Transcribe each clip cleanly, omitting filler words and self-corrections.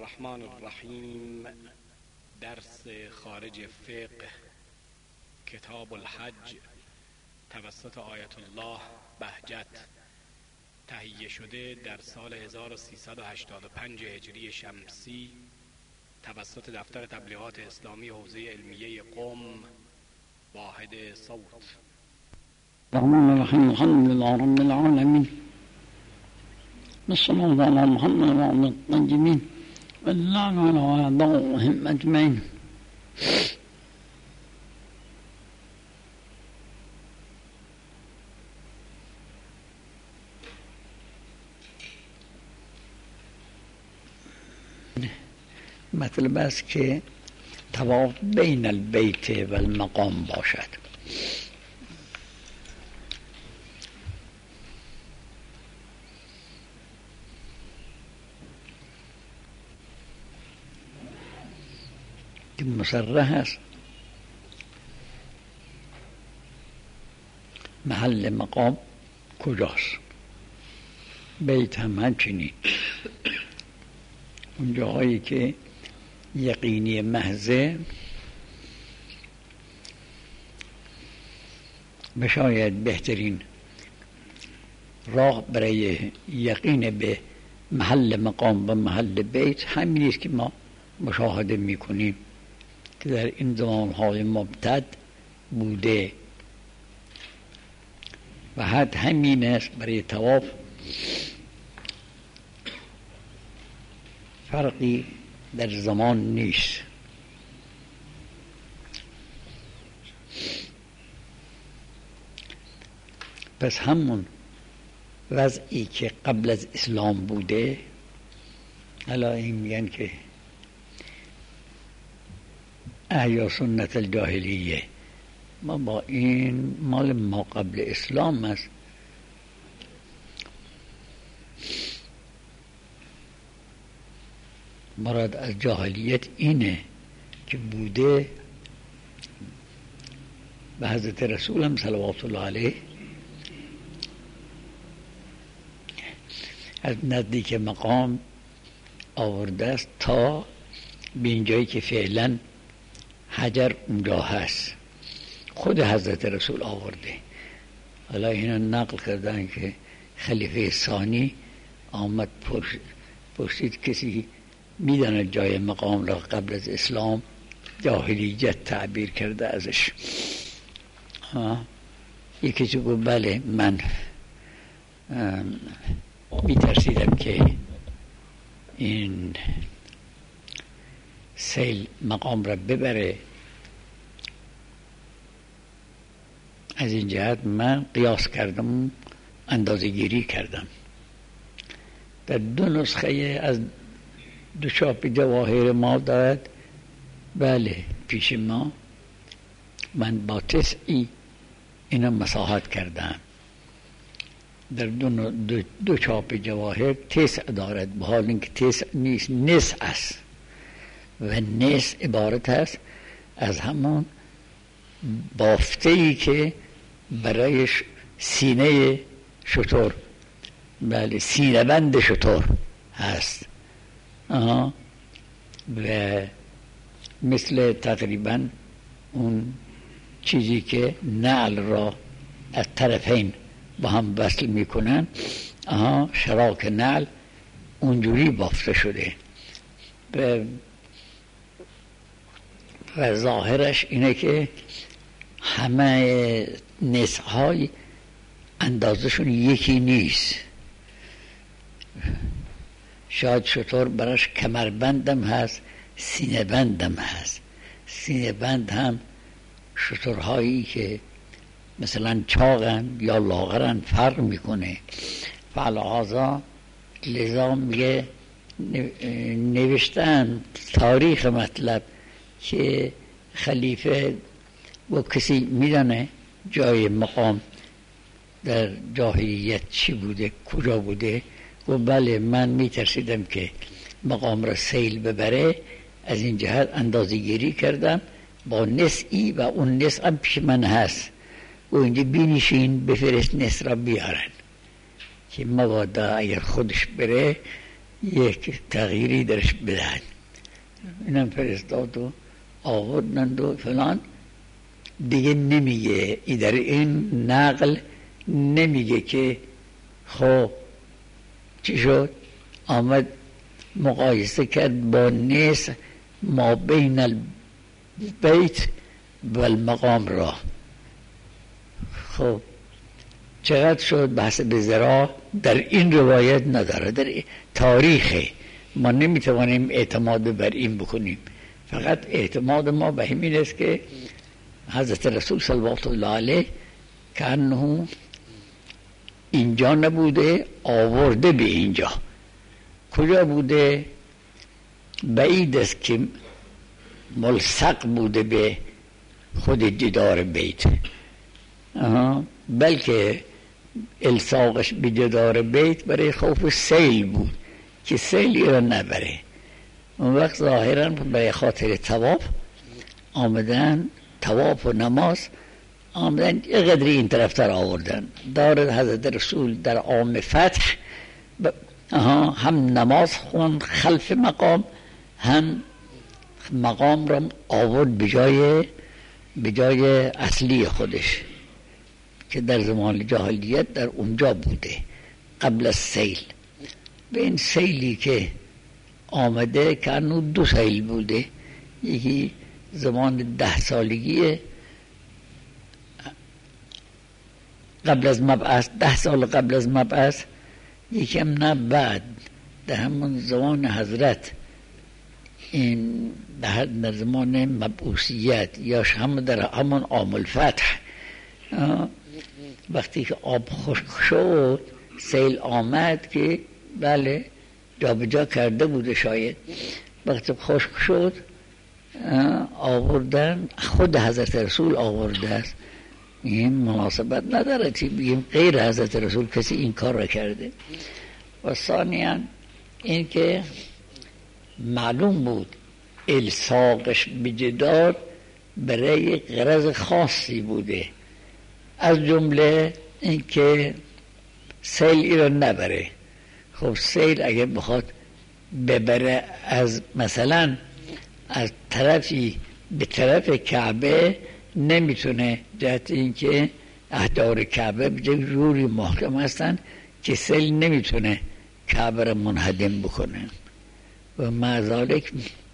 الرحمن الرحیم. درس خارج فقه کتاب الحج توسط آیت الله بهجت، تهیه شده در سال 1385 هجری شمسی توسط دفتر تبلیغات اسلامی حوزه علمیه قم، واحد صوت. الرحمن الرحیم. الحمد لله رب العالمین، والصلاة على محمد وعلى الطيبين واللعن على أعدائهم أجمعين. مطلب است که طواف بین البیت و المقام باشد. که مصرح است محل مقام کجاست. بیت هم همچنین، اون جاهایی که یقینی محضه و شاید بهترین راه برای یقین به محل مقام و محل بیت همین است که ما مشاهده میکنیم که در این زمانهای مبتد بوده و حد همین است. برای طواف فرقی در زمان نیست. پس همون وضعی که قبل از اسلام بوده، حالا این میگن که احیا سنت الجاهلیه، ما با این مال ما قبل اسلام است. مراد از جاهلیت اینه که بوده و حضرت رسول هم صلوات الله علیه از نزدیک مقام آورده است تا به اینجایی که فعلا حجر اونجا هست، خود حضرت رسول آورده. حالا اینا نقل کردن که خلیفه ثانی آمد پرسید کسی میدونه جای مقام را قبل از اسلام؟ جاهلیت تعبیر کرده ازش. یکی چه گفت بله، من میترسیدم که این سیل مقام را ببره، از این جهت من قیاس کردم، اندازه گیری کردم. در دو نسخه از دو چاپ جواهر ما دارد، بله پیش ما، من با تسعی اینا مساحت کردم. در دو چاپ جواهر تسع دارد، به حال اینکه تسع نیست، نصف است و نصف عبارت است از همون بافته‌ای که برایش سینه شتر، بله سینه بند شتر هست. و مثل تقریبا اون چیزی که نعل را از طرفین با هم وصل میکنن، شراک نعل اونجوری بافته شده و ظاهرش اینه که همه نصف‌های اندازشون یکی نیست. شاید شطور براش کمربندم هست، سینه بندم هست. سینه بند هم شطورهایی که مثلا چاقن یا لاغرن فرق میکنه. فعلا لذا میگه نوشتن تاریخ مطلب که خلیفه و کسی میدانه جای مقام در جاهلیت چی بوده، کجا بوده؟ و بله من میترسیدم که مقام را سیل ببره، از این جهت اندازه گیری کردم با نسعی و اون نسع هم پیش من هست و اینجا بینشین بفرست نسع را بیارن که مبادا اگر خودش بره یک تغییری درش بدهد. اینم فرستاد و آوردند و فلان. دیگه نمیگه در این نقل نمیگه که خب چی شد، آمد مقایسه کرد با نیس ما بین البیت و المقام را. خب چقدر شد؟ بحث به ذرا در این روایت نداره، در تاریخه. ما نمیتوانیم اعتماد بر این بکنیم، فقط اعتماد ما به همین است که حضرت رسول صلوات الله علیه کانه اینجا نبوده، آورده به اینجا. کجا بوده؟ بعید است که ملصق بوده به خود جدار بیت، بلکه الصاقش به جدار بیت برای خوف سیل بود که سیلی را نبره. اون وقت ظاهرا برای خاطر طواف آمدن، طواف و نماز آمدن یه قدری این طرف تر آوردن. دارد حضرت رسول در عام فتح هم نماز خوند خلف مقام، هم مقام را آورد به جای اصلی خودش که در زمان جاهلیت در اونجا بوده قبل از سیل. به این سیلی که آمده که انو 2 سیل بوده، یکی زمان 10 سالگی قبل از مبعث، 10 سال قبل از مبعث، یکی هم نه بعد در همون زمان حضرت، این در زمان مبعوثیت یا هم در همون عام الفتح. وقتی که آب خشک شد سیل آمد که بله جا به جا کرده بوده شاید، وقتی خشک شد آوردن، خود حضرت رسول آورده است. این مناسبت نداره که بگیم غیر حضرت رسول کسی این کار را کرده. و ثانیاً این که معلوم بود الصاقش به جدار برای غرض خاصی بوده، از جمله این که سیل ای را نبره. خب سیل اگر بخواد ببره از مثلا از طرفی به طرف کعبه، نمیتونه، جهت اینکه احجار کعبه به جوری محکم هستن که سیل نمیتونه کعبه را منهدم بکنه. و مع ذالک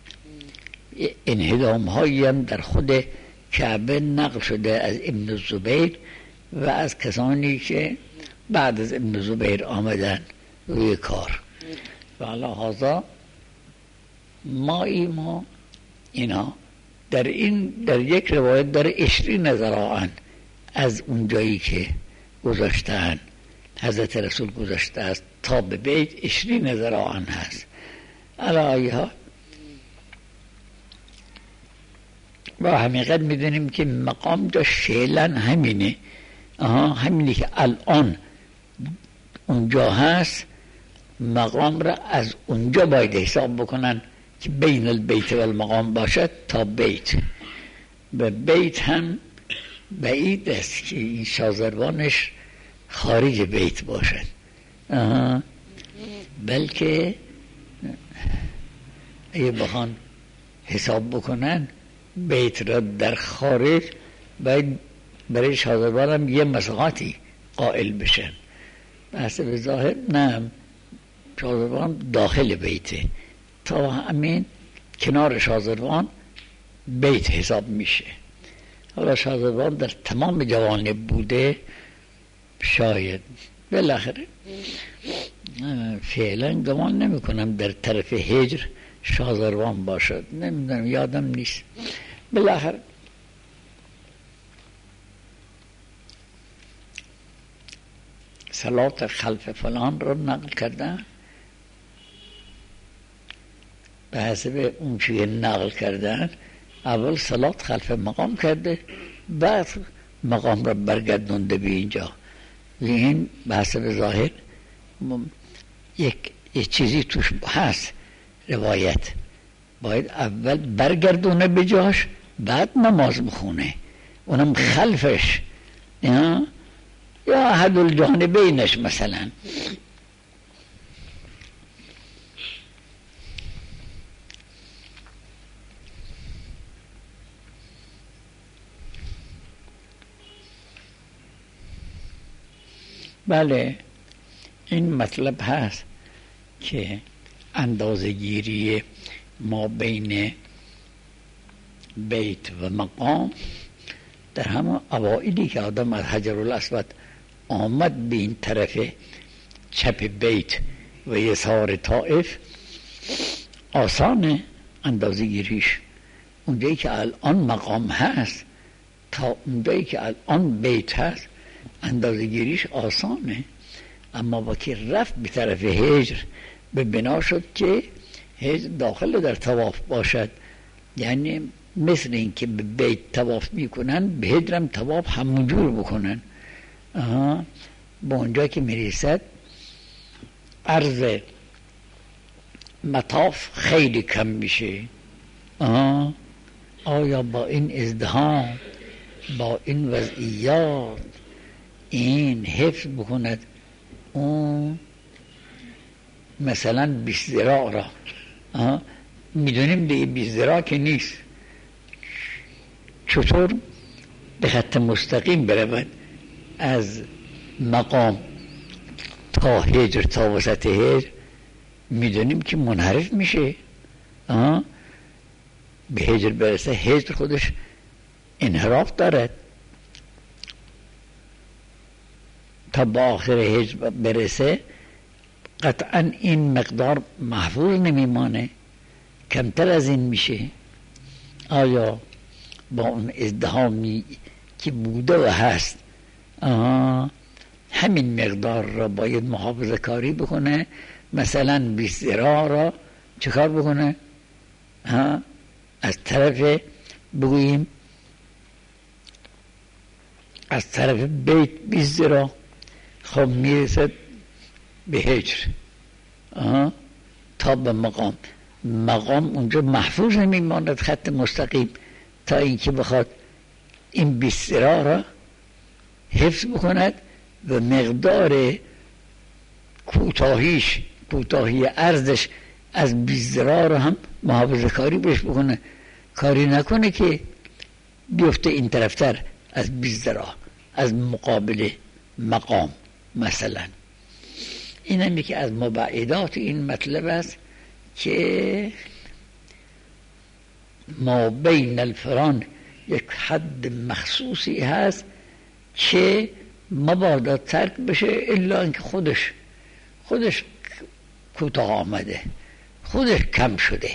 انهدام هایی هم در خود کعبه نقل شده از ابن الزبیر و از کسانی که بعد از ابن الزبیر آمدن روی کار. و علی هذا ما اینا در یک روایت در 20 ذراعاً از اون جایی که گذاشتن حضرت رسول گذاشته است تا به بیت 20 ذراعاً هست. علی ها و حقیقت میدونیم که مقام جا فعلا همینه، همینی که الان اونجا هست. مقام را از اونجا باید حساب بکنن که بین البیت و المقام باشد تا بیت. و بیت هم بعید است که این شازروانش خارج بیت باشد، بلکه اگه بخوان حساب بکنن بیت را در خارج، باید برای شازروان هم یه مساحتی قائل بشن. بحث به ظاهر نه، شازروان داخل بیته، تا همین کنار شازروان بیت حساب میشه. حالا شازروان در تمام جوانب بوده شاید، بالاخره فعلا گمان نمی کنم در طرف هجر شازروان باشد، نمیدونم، یادم نیست. بالاخره صلات خلف فلان رو نقل کردن به حسب اون چیه نقل کردن. اول صلات خلف مقام کرده، بعد مقام را برگردونده به اینجا. این به حسب ظاهر یک چیزی توش هست. روایت باید اول برگردونه به جاش، بعد نماز بخونه، اونم خلفش یا احد الجانبینش مثلا. بله، این مطلب هست که اندازه‌گیری ما بین بیت و مقام در همه اوائلی که آدم از حجرالاسود آمد به این طرف چپ بیت و یسار طائف آسانه اندازه‌گیریش. اونجایی که الان مقام هست تا اونجایی که الان بیت هست اندازه‌گیریش آسانه، اما وقتی رفت به طرف هجر به بنا شد که هجر داخل در طواف باشد، یعنی مثل این که به بیت طواف میکنن به هجر هم طواف همونجور بکنن. با اونجا که میرسد عرض مطاف خیلی کم میشه. آیا با این ازدحام، با این وضعیات این حفظ بکند اون مثلا 20 ذراع را؟ میدونیم دیگه 20 ذراع که نیست، چطور به خط مستقیم برود از مقام تا هجر تا وسط هجر؟ میدونیم که منحرف میشه. به هجر برسه، هجر خودش انحراف دارد، تا با آخر هجر برسه قطعا این مقدار محفوظ نمیمانه، کمتر از این میشه. آیا با اون ازدحامی که بوده و هست همین مقدار را باید محافظه کاری بکنه؟ مثلا 20 ذراع را چه کار بکنه؟ از طرف بگوییم از طرف بیت 20 ذراع، خب میرسد به هجر تا به مقام اونجا محفوظ نمیماند خط مستقیم تا اینکه بخواد این 20 ذراع را حفظ بکند و مقدار کوتاهی عرضش از 20 ذراع را هم محافظه کاری بهش بکنه، کاری نکنه که بیفته این طرفتر از 20 ذراع از مقابل مقام. مثلا این هم یکی از مبعدات این مطلب است که ما بین الفران یک حد مخصوصی هست که مبادا ترک بشه الا اینکه خودش کوتاه آمده، خودش کم شده.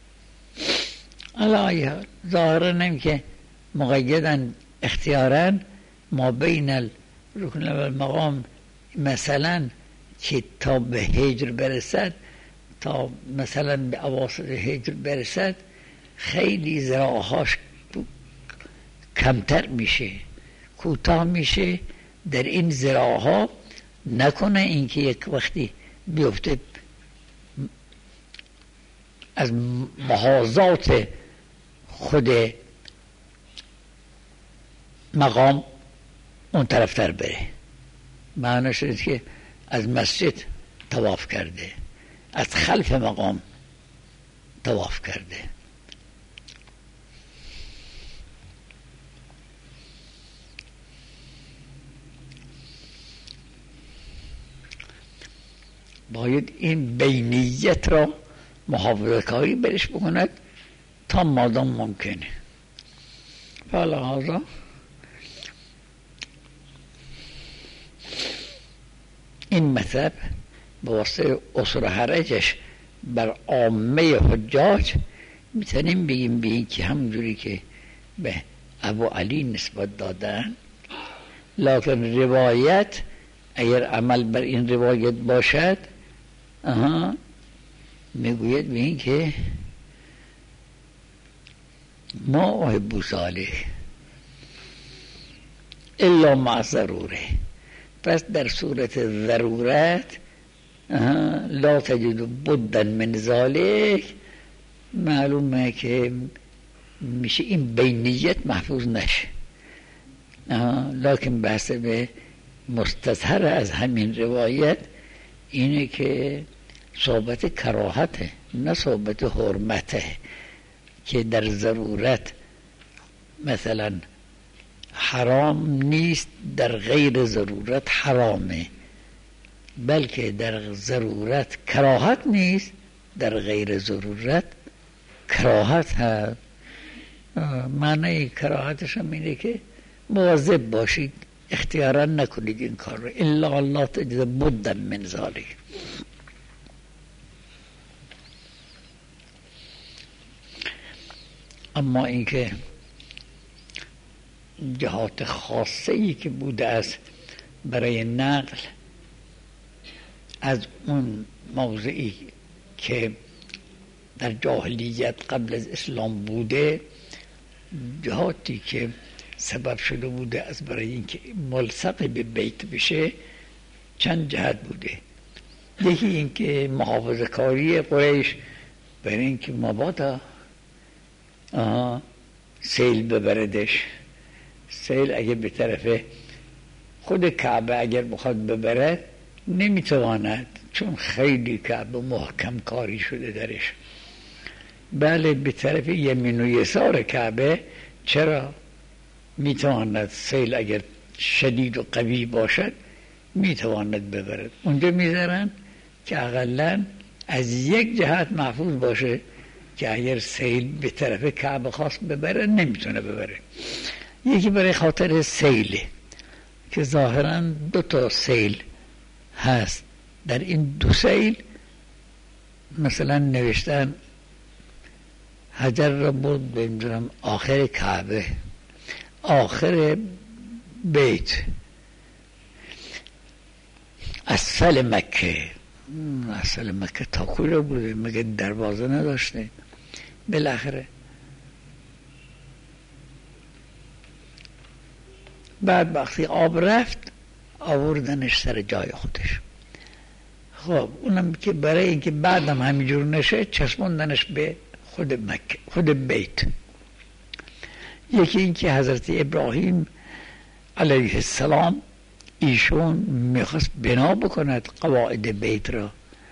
الان ظاهرا نمی که مقیدن اختیاراً ما بین الرکن و المقام، مثلا که تا به هجر برسد، تا مثلا به اواسط هجر برسد خیلی ذراعهاش کمتر میشه، کوتاه میشه. در این ذراعها نکنه اینکه یک وقتی بیفته از محاذات خود مقام اون طرفتر بره. معنیش اینه که از مسجد طواف کرده، از خلف مقام طواف کرده. باید این بینیت را محافظه کاری برش بکند تا مادام ممکنه. فلحاظا این مطلب به واسطه اصول حرجش بر عامه حجاج میتونیم بگیم که همونجوری که به ابو علی نسبت دادن، لکن روایت اگر عمل بر این روایت باشد میگوید به این که ما احب صالح الا مع ضروره، پس در صورت ضرورت لا تجد بدا من ذلك، معلومه که میشه این بینیت محفوظ نشه. لکن بحث به مستظهر از همین روایت اینه که صحبت کراهته نه صحبت حرمته، که در ضرورت مثلا حرام نیست، در غیر ضرورت حرامه، بلکه در ضرورت کراهت نیست، در غیر ضرورت کراهت هست. معنی کراهتش هم اینه که مواظب باشید، اختیارا نکنید این کار رو، الا الله تجد بدا من ذلک. اما اینکه جهات خاصه ای که بوده است برای نقل از اون موضعی که در جاهلیت قبل از اسلام بوده، جهاتی که سبب شده بوده از برای اینکه ملصق به بیت بشه، چند جهت بوده. یکی اینکه محافظه کاری قریش برای اینکه مبادا سیل ببردش. سیل اگه به طرف خود کعبه اگر بخواد ببرد نمیتواند، چون خیلی کعبه محکم کاری شده درش. بله به طرف یمین و یسار کعبه چرا میتواند سیل اگر شدید و قوی باشد میتواند ببرد. اونجا میذارن که اقلا از یک جهت محفوظ باشه که اگر سیل به طرف کعبه خواست ببره نمیتونه ببره. یکی برای خاطر سیله که ظاهرا 2 سیل هست. در این 2 سیل مثلا نوشتن حجر را برد بمیدونم آخر کعبه، آخر بیت، اسفل مکه. اسفل مکه تا کجا بوده؟ مگه دروازه نداشته؟ بالاخره بعد وقتی آب رفت آوردنش سر جای خودش. خب اونم که برای اینکه بعدم همینجور نشه چسبوندنش به خود مکه، خود بیت. یکی اینکه حضرت ابراهیم علیه السلام ایشون میخواست بنا بکند قواعد بیت را.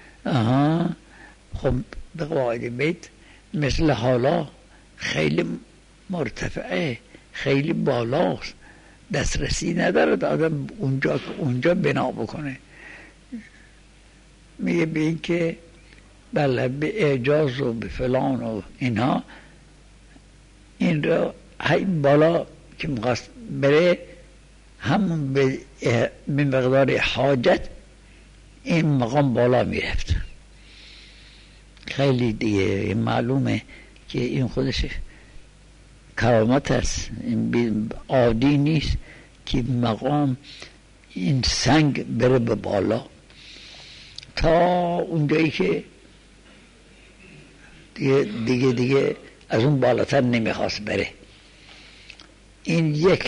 خب به قواعد بیت مثل حالا خیلی مرتفعه، خیلی بالاست، دسترسی نداره آدم اونجا بنا بکنه. میگه به این که بله به اعجاز و به فلان و اینها، این را بالا که میخواست بره همون به مقدار حاجت این مقام بالا میرفت. خیلی دیگه معلومه که این خودش کرامت است، این عادی نیست که مقام این سنگ بره به بالا تا اونجایی که دیگه از اون بالاتر نمیخواست بره. این یک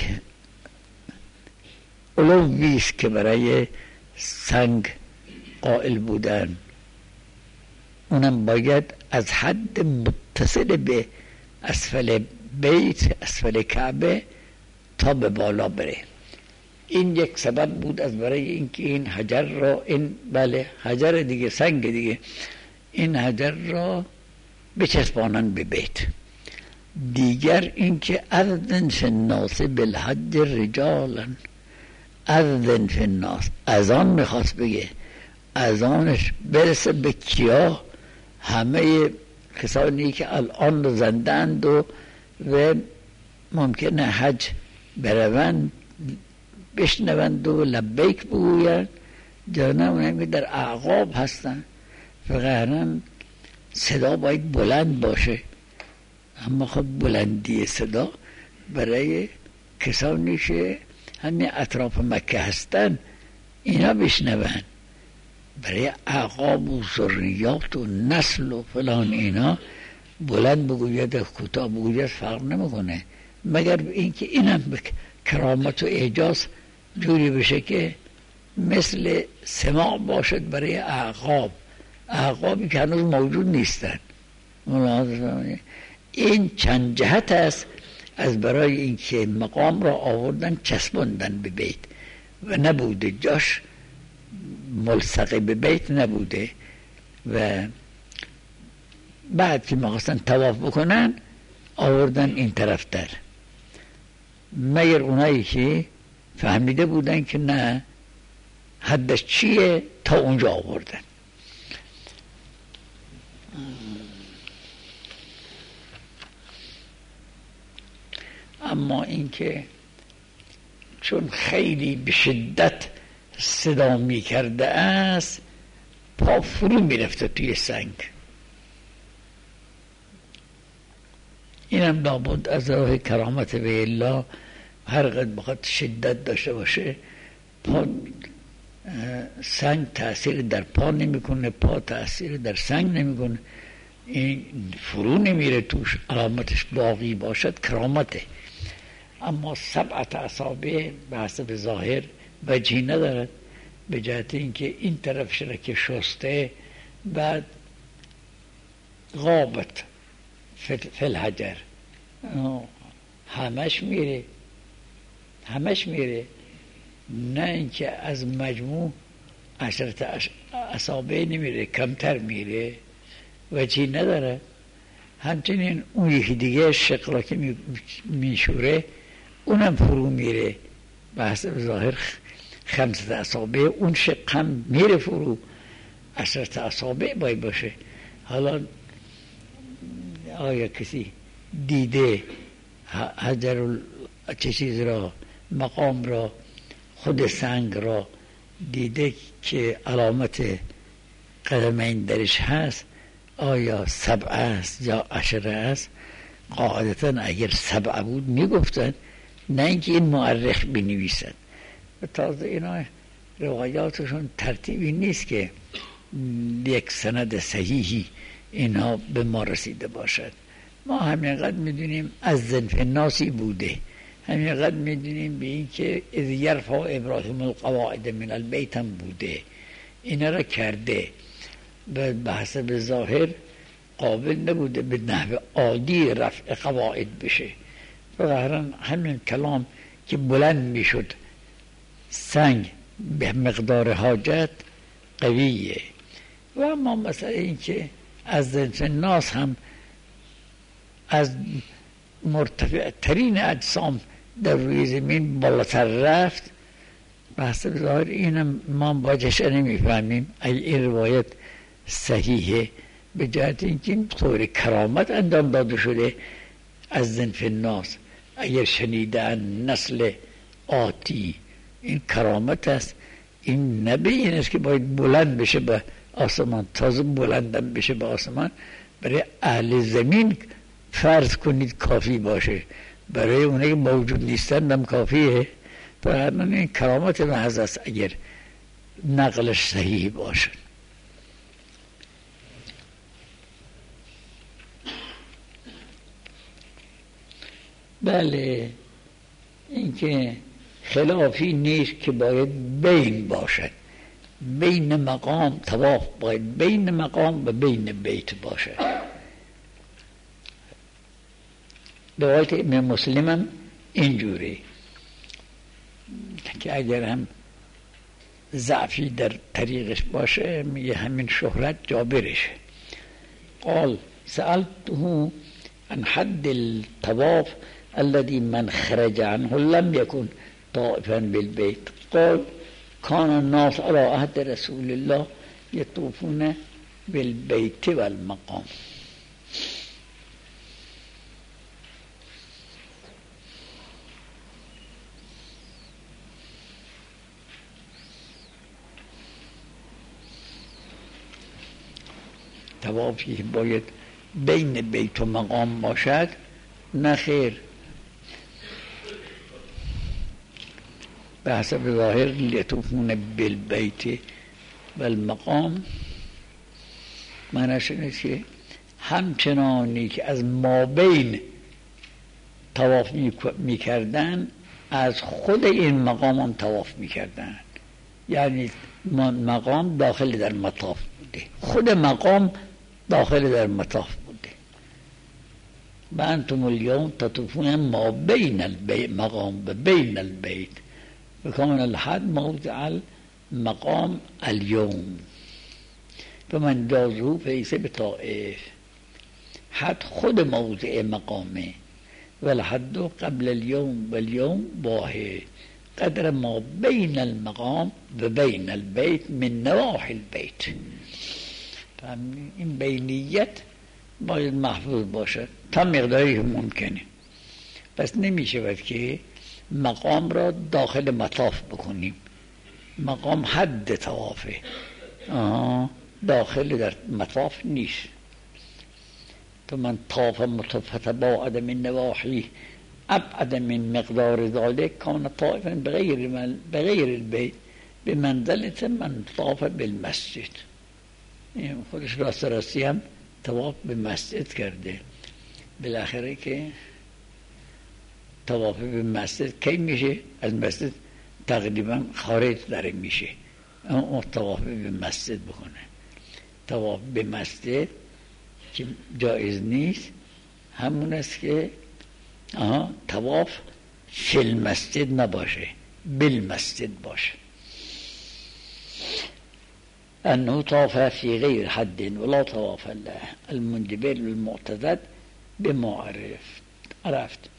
علویست که برای سنگ قائل بودن، اونم باید از حد متصل به اسفل بیت، اسفل کعبه تا به بالا بره. این یک سبب بود از برای اینکه این حجر را، این بله حجر دیگه، سنگ دیگه، این حجر را بچسبانن به بیت. دیگر اینکه اذن فی الناس بالحج رجالا، اذن فی الناس، اذان میخواست بگه، اذانش برسه به کیا؟ همه کسانی که الان زندند و ممکنه حج بروند بشنوند و لبیک بگویند، جانه اونم که در اعقاب هستن، فقط صدا باید بلند باشه. اما خب بلندی صدا برای کسانی که همین اطراف مکه هستن اینا بشنوند، برای اعقاب و ذریات و نسل و فلان اینا بلند بگوید کوتاه بگوید فرق نمیکنه، مگر اینکه اینم کرامت و اعجاز جوری بشه که مثل سماع باشد برای اعقابی که هنوز موجود نیستن. این چند جهت است از برای اینکه مقام را آوردن چسبوندن به بیت و نبوده جاش ملصق به بیت نبوده، و بعد که می‌خواستن طواف بکنن آوردن این طرف در. مگر اونایی که فهمیده بودن که نه حدش چیه تا اونجا آوردن. اما اینکه چون خیلی به شدت صدا می کرده است پا فرو می رفته توی سنگ. اینم لابد از راه کرامت به الله هر قدر بخواد شدت داشته باشه پا سنگ تأثیر در پا نمیکنه، پا تأثیر در سنگ نمیکنه، این فرو نمیره توش، علامتش باقی باشد کرامته. اما 7 اصابع به حسب ظاهر وجهی ندارد، به جهت اینکه این طرفش را که شسته بعد غابت فل حجر همش میره، نه اینکه از مجموع 10 اصابع نمیره، کمتر میره، وجهی نداره. همچنین اون یکی دیگه شق را که میشوره اونم فرو میره، به حسب ظاهر 5 اصابع اون شق هم میره فرو، 10 اصابع باید باشه. حالا آیا کسی دیده حجر چه چیز را، مقام را، خود سنگ را دیده که علامت قدمین درش هست، آیا 7 است یا 10 است؟ قاعدتا اگر 7 بود میگفتن، نه اینکه این مورخ بنویسن. و تازه اینا روایاتشون ترتیبی نیست که یک سند صحیحی اینها به ما رسیده باشد. ما همینقدر میدونیم از ذنف ناسی بوده، همینقدر میدونیم به این که اذ یرفع ابراهیم القواعد من البیت هم بوده، اینا را کرده، به حسب ظاهر قابل نبوده به نحو عادی رفع قواعد بشه. و همین کلام که بلند میشد سنگ به مقدار حاجت قویه. و اما مثلا این که از ذنف ناس هم از مرتفع ترین اجسام در روی زمین بالاتر رفت، به حسب ظاهر اینم ما باجش نمیفهمیم اگه این روایت صحیحه، به جهت اینکه این طور کرامت انجام داده شده از ذنف ناس. اگر شنیدن نسل آتی این کرامت است، این نبی این است که باید بلند بشه به آسمان. تازه بلندم بشه به آسمان برای اهل زمین فرض کنید کافی باشه، برای اونایی که موجود نیستن هم کافیه. برای این کرامت محض است اگر نقلش صحیح باشه. بله، اینکه خلافی نیست که باید بین باشد، بین مقام طواف باید بین مقام و بین بیت باشد. روایت ابن مسلم هم اینجوری که اگر هم ضعفی در طریقش باشه میگه همین شهرت جابرشه. قال سألته عن حد الطواف الذي من خرج عنه لم يكن طائفا بالبيت قال كان الناس على عهد رسول الله يطوفون بالبيت والمقام. طوافی باید بین بیت و مقام باشد؟ نه خیر، به حسب ظاهر لیطوفون بالبیت والمقام معنیش اینه که همچنانی که از مابین طواف میکردن از خود این مقام هم طواف میکردن، یعنی مقام داخل در مطاف بوده، خود مقام داخل در مطاف بوده. و انتم اليوم تطوفون ما بین المقام و بین البیت و کان الحد موضع المقام اليوم فمن جازه فیس بطائف. حد خود موضع مقامه والحد قبل اليوم واليوم واحد قدر ما بین المقام و بین البیت من نواحی البیت. این بینیت باید محفوظ باشه تا مقداری که ممکنه. پس نمیشود که مقام را داخل مطاف بکنیم. مقام حد طوافه، داخل در مطاف نیست. تو من طاف متباعد من نواحی ابعد من مقدار ذلك کان طائفا بغیر البیت بمنزلة من طاف بالمسجد. این خودش راستی هم طواف به مسجد کرده. بالاخره که طواف به مسجد کی میشه؟ از مسجد تقریبا خارج داره میشه، اون طواف به مسجد بکنه. طواف به مسجد که جایز نیست همون است که طواف فی المسجد نباشه، بالمسجد باشه. انه طاف فی غیر حد ولا طواف الله المنجبر المعتدد بما عرفت.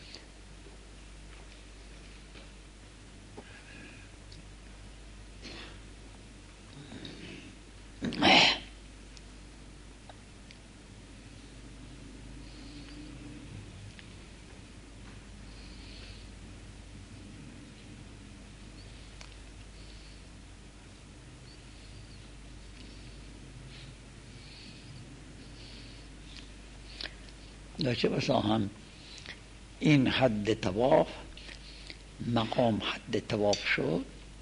داشته بسا هم این حد طواف مقام حد طواف شد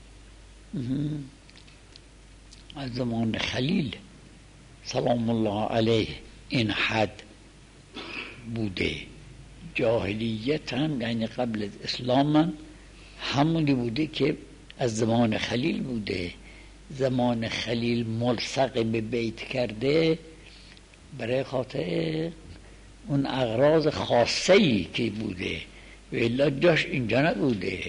از زمان خلیل سلام الله علیه. این حد بوده. جاهلیت هم یعنی قبل از اسلام هم همونی بوده که از زمان خلیل بوده. زمان خلیل ملصق به بیت کرده برای خاطر اون اغراض خاصه‌ای که بوده و الا جاش اینجا نبوده.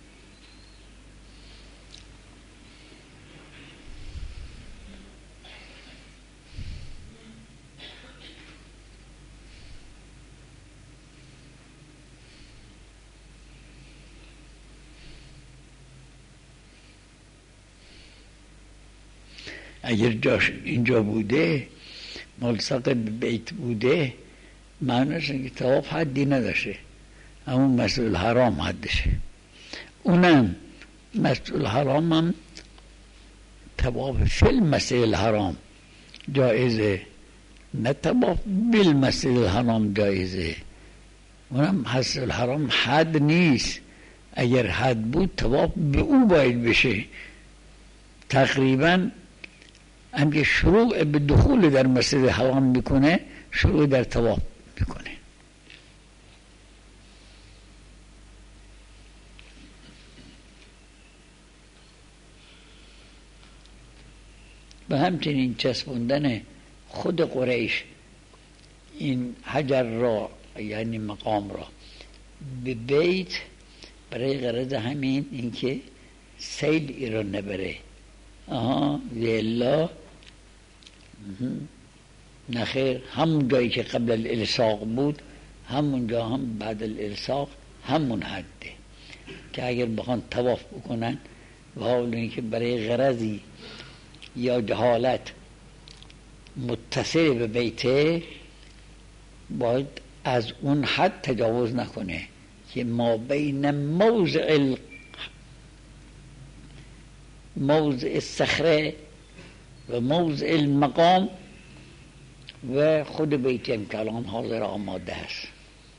اگر جاش اینجا بوده ملصق به بیت بوده معنیش اینه که طواف حدی نداشته، همون مسجد الحرام حدشه. اونم مسجد الحرام هم طواف فی المسجد الحرام جایزه، نه طواف بالمسجد الحرام جایزه. اونم مسجد الحرام حد نیست. اگر حد بود طواف به او باید بشه. تقریبا هم که شروع به دخول در مسجد الحرام میکنه شروع در طواف میکنه. و همچنین چسبوندن خود قریش این حجر را یعنی مقام را به بیت برای غرض همین اینکه سیل ایران نبره. زیلا نخیر، همون جایی که قبل الالصاق بود همون جا هم بعد الالصاق همون حده که اگر بخوان طواف بکنن و حال اینکه برای غرضی یا جهالت متصل به بیته باید از اون حد تجاوز نکنه که ما بین موضع الصخره و موضع المقام و خود بیتی هم که الان حاضر آماده است.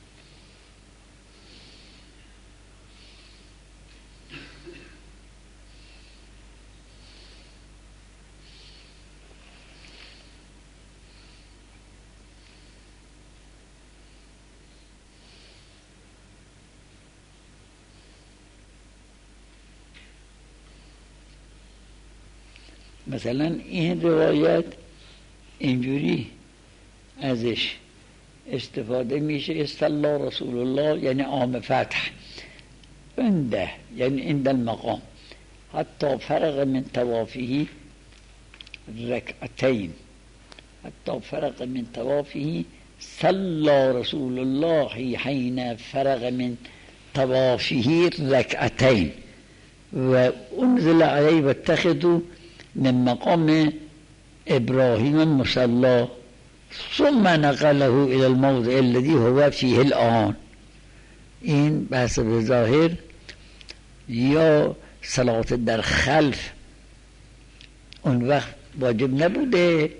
مثلا این روایت اینجوری ازش استفاده میشه صلی رسول الله یعنی عام فتح عنده یعنی عند المقام حتی فرغ من طوافه ركعتين حتى فرغ من طوافه صلى رسول الله حين فرغ من طوافه ركعتين وأنزل عليه واتخذوا من مقام إبراهيم مصلى ثم نقله إلى الموضع الذي هو فيه الآن. این بحث به ظاهر یا صلات در خلف اون وقت واجب نبوده،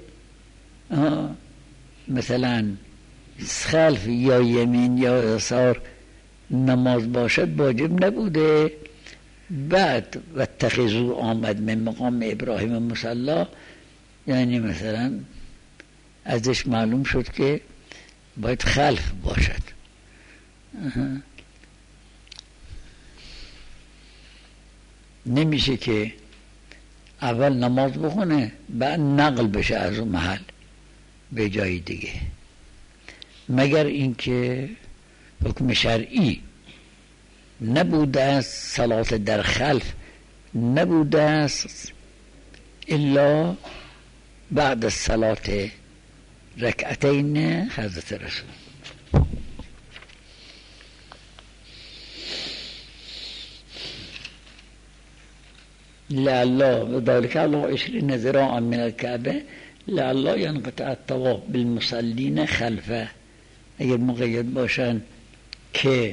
مثلا خلف یا یمین یا یسار نماز باشد واجب نبوده، بعد و اتخذوا آمد من مقام ابراهیم مصلی، یعنی مثلا ازش معلوم شد که باید خلف باشد. نمیشه که اول نماز بخونه بعد نقل بشه از اون محل به جای دیگه، مگر اینکه حکم شرعی نبوده است، صلات در خلف نبوده است الا بعد الصلات رکعتین حضرت رسول. لعله وذلك على 20 ذراعا من الكعبه لعله ينقطع الطواف بالمصلين خلفه. اگر مقید باشن که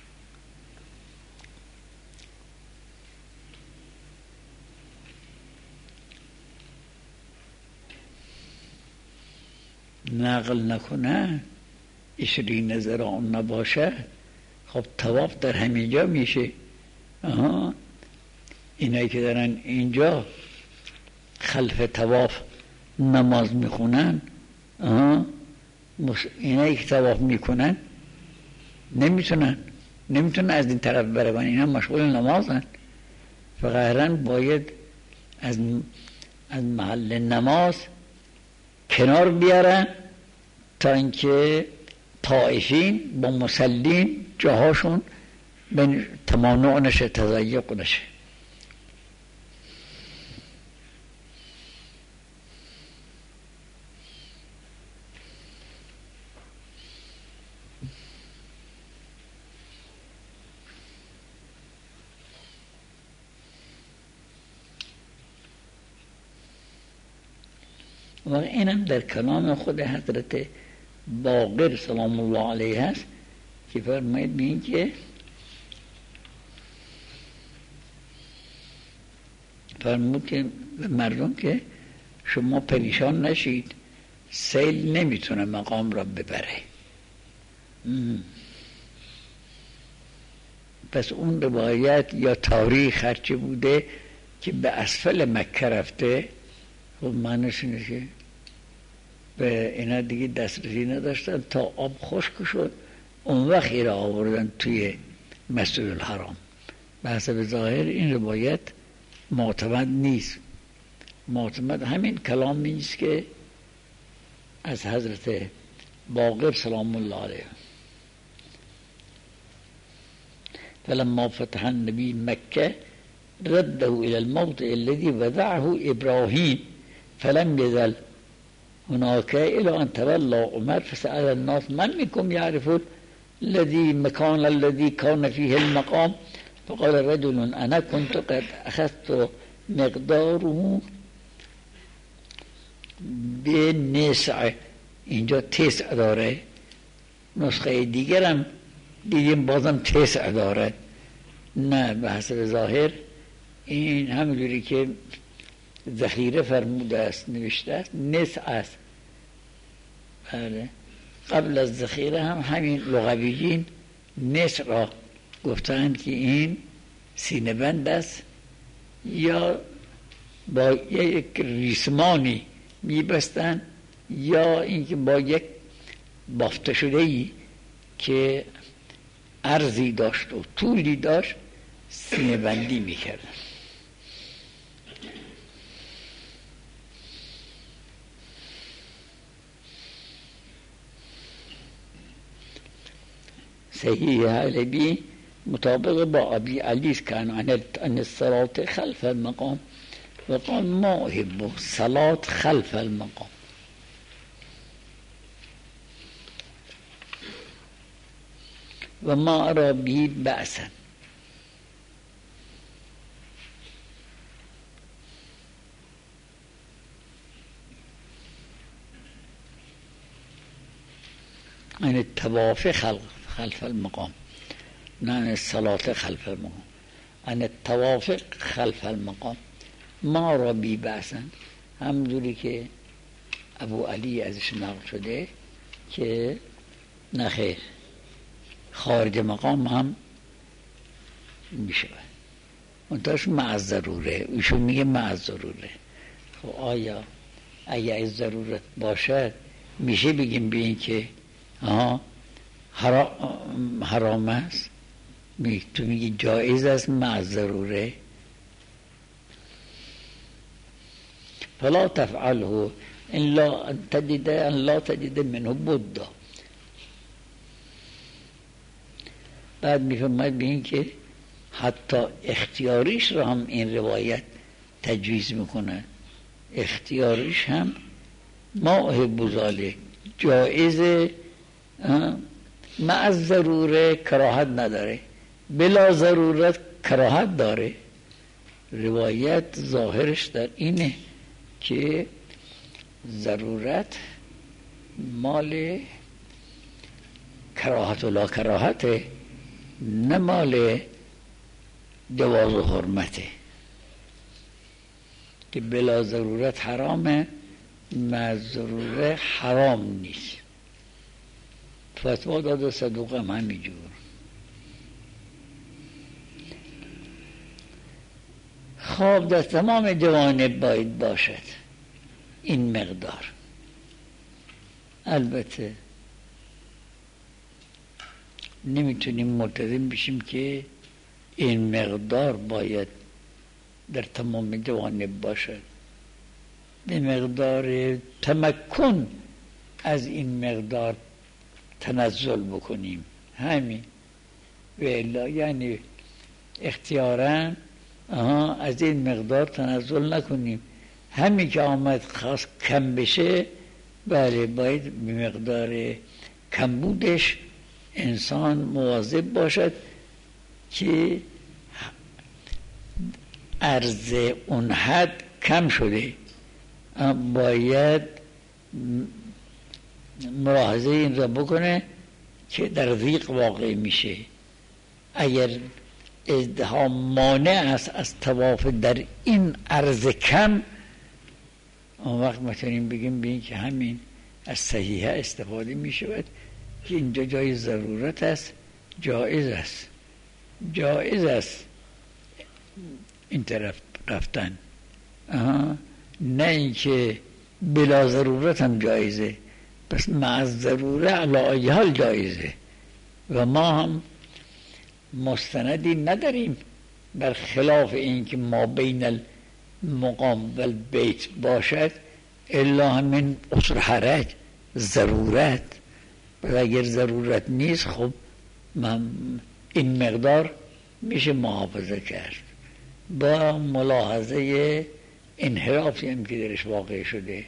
نقل نکنه 20 ذراع نباشه، خب طواف در همینجا میشه. اینایی که دارن اینجا خلف طواف نماز میخونن، اینایی که طواف میکنن نمیتونن از این طرف برون، اینا مشغول نمازن، فقط باید از محل نماز کنار بیارن تا اینکه طائفین با مسلین جاهاشون تمانع نشه، تضیق نشه. و اینم در کلام خود حضرت باقر سلام الله علیه هست که فرماید بین که فرمود که مردم که شما پریشان نشید، سیل نمیتونه مقام را ببره. پس اون روایت یا تاریخ هرچی بوده که به اسفل مکه رفته، خب معنیش اینه که به اینا دیگه دسترسی نداشتن تا آب خشک شد، اون وقت ایره آوردن توی مسجد الحرام. به حسب ظاهر این روایت معتمد نیست. معتمد همین کلام نیست که از حضرت باقر سلام الله علیه. فلما فتح النبي مكة رده إلى الموضع الذي وضعه إبراهيم فلم يزل هناك إلى أن تولى عمر فسأل الناس من منكم يعرف الذي مكان الذي كان فيه المقام، فقال رجل أنا كنت قد أخذت مقداره بنسع. اینجا تسع داره، نسخه دیگرم دیدیم بازم تسع داره. نه، به حسب ظاهر این همونجوری که ذخیره فرموده است نوشته است نسع است. بله، قبل از ذخیره هم همین لغویین نسع را گفتند که این سینه بند است یا با یک ریسمانی میبستند یا اینکه با یک بافته شده ای که عرضی داشت و طولی داشت سینه بندی میکردن. صحیح علوی مطابق با ابی علی کان عن الصلاة خلف المقام و قال ما احب صلاة خلف المقام. و ما را بی بأسا. این الطواف خلف المقام، نه الصلاة خلف المقام، این الطواف خلف المقام. ما را بی بأسن، همونجوری که ابو علی ازش نقل شده که نخیر خارج مقام هم میشه، منتهاش مع ضروره. ایشون میگه مع ضروره. خب آیا اگه از ضرورت باشد میشه بگیم به این که حرام است؟ تو میگی جایز است مع ضروره. فلا تفعله ان لا تجد منه بدا. بعد میفرماید به این که حتی اختیاریش را هم این روایت تجویز میکنه. اختیاریش هم ما احب ذلک جایزه، مع ضروره کراهت نداره، بلا ضرورت کراهت داره. روایت ظاهرش در اینه که ضرورت مال کراهت و لا کراهته، نه مال جواز و حرمته، که بلا ضرورت حرامه، مع ضروره حرام نیست. فتوا داده صدوق هم همینجور. خواب در تمام جوانب باید باشد این مقدار. البته نمیتونیم ملتزم بشیم که این مقدار باید در تمام جوانب باشد. به مقدار تمکن از این مقدار تنزل بکنیم، همین. و الا یعنی اختیاراً از این مقدار تنزل نکنیم. همین که آمد خواست کم بشه، بله باید به مقدار کمبودش انسان مواظب باشد که عرض اون حد کم شده. باید ملاحظه این را بکنه که در ضیق واقع میشه. اگر ازدحام مانع است از طواف در این عرض کم، اون وقت میتونیم بگیم به این که همین از صحیحه استفاده میشود که اینجا جای ضرورت است، جایز است، جایز است این طرف رفتن، نه اینکه بلا ضرورت هم جایزه. پس مع ضروره علی ای حال جایزه. و ما هم مستندی نداریم بر خلاف این که ما بین المقام و البیت باشد الا همین عسر حرج، ضرورت. و اگر ضرورت نیست خب این مقدار میشه محافظه کرد با ملاحظه انحرافی هم که درش واقع شده.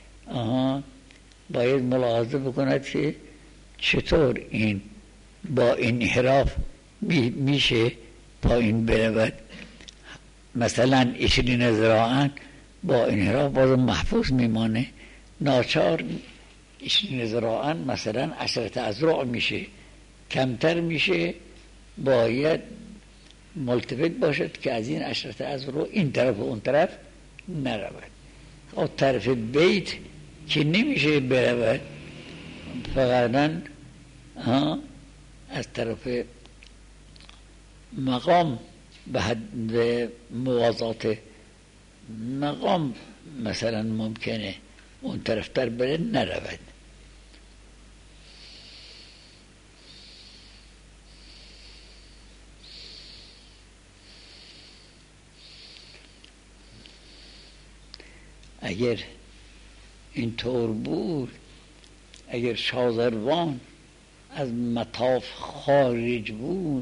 باید ملاحظه بکند که چطور این با انحراف میشه پایین برود. مثلا 20 ذراعاً با انحراف باز محفوظ میمانه، ناچار 20 ذراعاً مثلا 10 اذرع میشه، کمتر میشه. باید ملتفت باشد که از این 10 اذرع این طرف و اون طرف نرود. او طرف بیت که نمیشه برود، فقط از طرف مقام به حد موازات مقام مثلا ممکنه اون طرف تر بره نرود. اگر اینطور بود، اگر شازروان از مطاف خارج بود،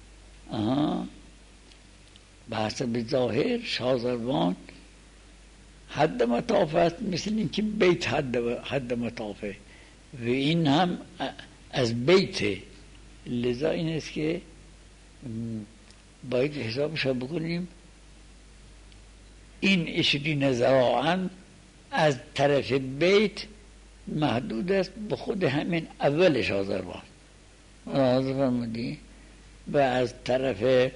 به حسب ظاهر شازروان حد مطاف است، مثل این که بیت حد مطافه و این هم از بیت لذا این است که باید حسابش بکنیم. این 20 ذراعاً از طرف بیت محدود است به خود همین اول شازروان و از طرف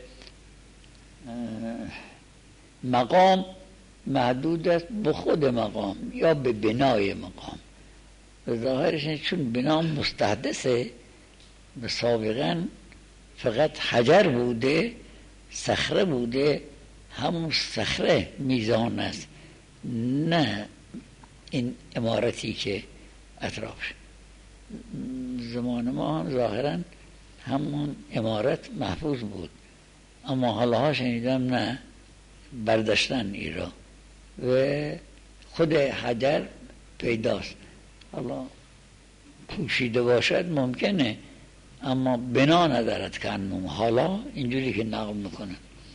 مقام محدود است به خود مقام یا به بنای مقام. به ظاهرش چون بنا مستحدثه، به سابقا فقط حجر بوده، صخره بوده، همون صخره میزان است، نه این عمارتی که اطرافش. زمان ما هم ظاهرا همون عمارت محفوظ بود، اما حالا شنیدم نه، برداشتن ای را و خود حجر پیداست. حالا پوشیده باشد ممکنه، اما بنا ندارد که انم حالا اینجوری که نقل میکنه.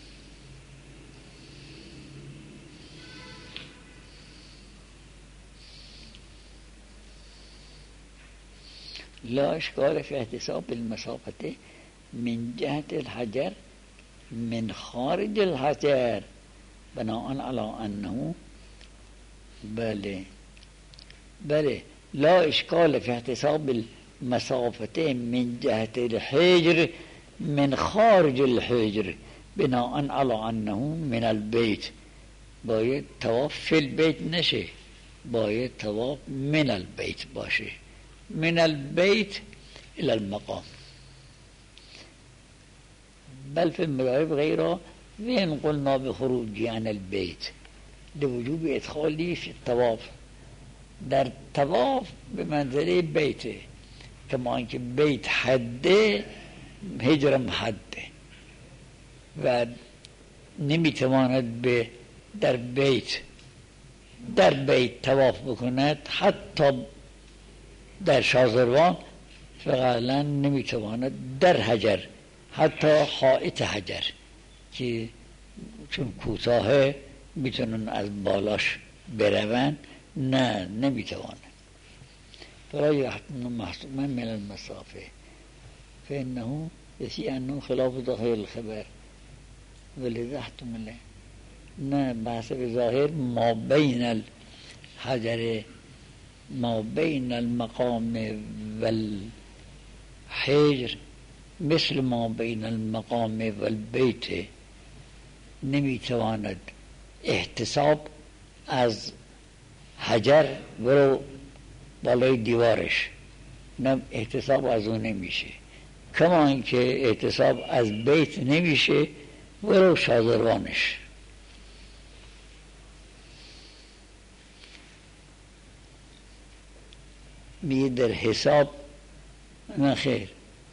لا اشکال فی احتساب المسافت من جهت الحجر من خارج الحجر بناء علی انه بله لا اشکال فی احتساب المسافت من جهت الحجر من خارج الحجر بناء علی انه من البیت. باید طواف فی البیت نشه، باید طواف من البیت باشه، من البيت إلى المقام. بل في المذاهب غيره وإن قلنا بخروجه عن البيت لوجوب إدخاله في الطواف، در طواف به منزله بیته، کما اینکه بیت حده هجرم حده و نمیتواند به در بیت طواف بکند، حتی در شازروان فعلا نمیتواند در حجر، حتی حائط حجر که چون کوتاه میتونن از بالاش برون، نه نمیتواند. فلا يحتم محسوما من المسافه فانه يسيء انه خلاف ظاهر الخبر ولذا احتمل نه بحث ظاهر ما بین الحجر ما بين المقام والحجر مثل ما بين المقام والبيت. نمیتواند احتساب از حجر برو بالای دیوارش، نه احتساب از اون نمیشه، کما اینکه احتساب از بیت نمیشه برو شازروانش. میگه در حساب نه خیر،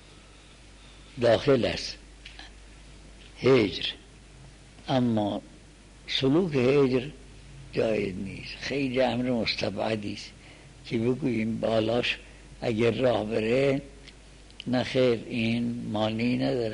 داخل است هجر، اما سلوک هجر جایز نیست، خیلی امر مستبعدی است که بگوییم بالاش اگر راه بره، نه خیر، این معنی نداره،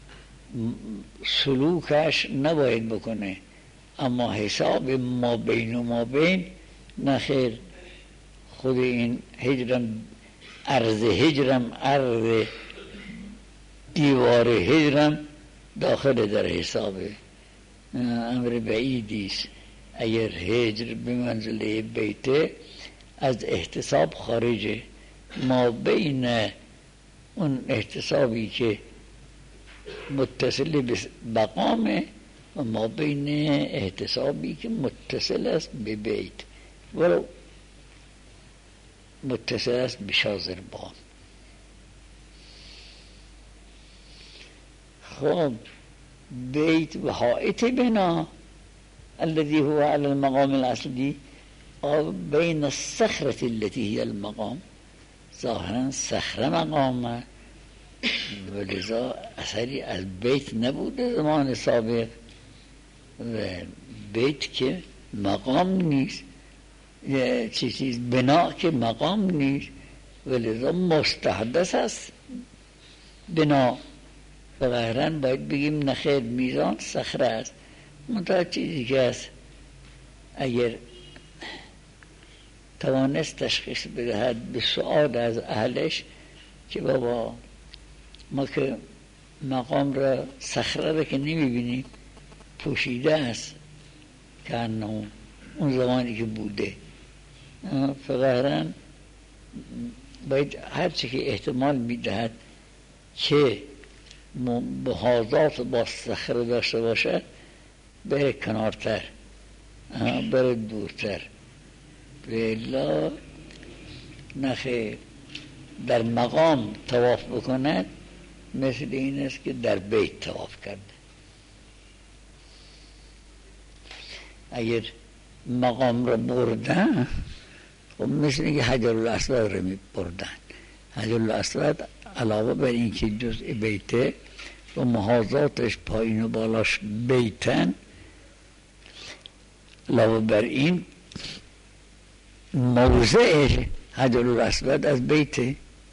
سلوکش نباید بکنه، اما حساب ما بین و ما بین نه خیر. خود این هجرم، عرض هجرم، عرض دیوار هجرم داخل در حسابه، امر بعیدی است. اگر هجر به منزله بیته از احتساب خارجه، ما بین اون احتسابی که متصل به مقامه و ما بین احتسابی که متصل است به بیت ولو متصل است به شازربان. خب بیت و حائط بنا الذي هو على المقام الاصلی او بین الصخرة التي هي المقام، ظاهرا صخره مقامه ولذا اثری از بیت نبوده زمان سابق و بیت که مقام نیست، یه چیز بنا که مقام نیست ولذا مستحدث است بنا و غیرا باید بگیم نخیر میزان صخره است. منتها چیزی که است اگر توانست تشخیص بدهد به سؤال از اهلش که بابا ما که مقام را صخره را که نمیبینیم پوشیده است که اون زمانی که بوده، فقط باید هرچی که احتمال میدهد که محاذات با صخره داشته باشه بره کنارتر، بره دورتر. بلا نخیر در مقام طواف بکند مثل این است که در بیت طواف کرده. اگر مقام را بردن خب مثل اینکه حجر الاسود را بردن. حجر الاسود علاوه بر این که جزء بیته و محاذاتش پایین و بالاش بیتن، علاوه بر این موضع حجر الاسود از بیته.